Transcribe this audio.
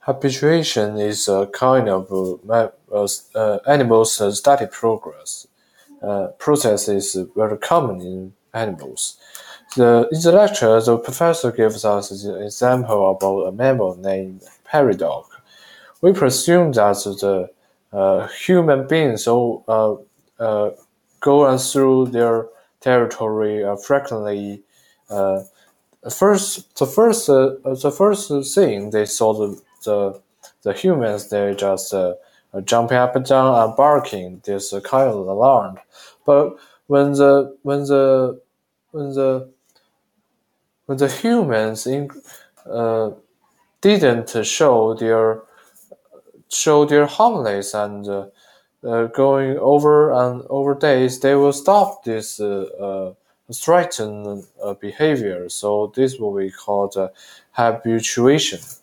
Habituation is a kind of animals study progress. Process is very common in animals. In the lecture, the professor gives us an example about a mammal named Peridog. We presume that the human beings all go through their territory frequently. Uh, the first thing they saw the humans, they just jumping up and down and barking. This kind of alarm. But when the when the humans uh, didn't show their harmless and going over and over days, they will stop this threatened behavior. So this will be called habituation.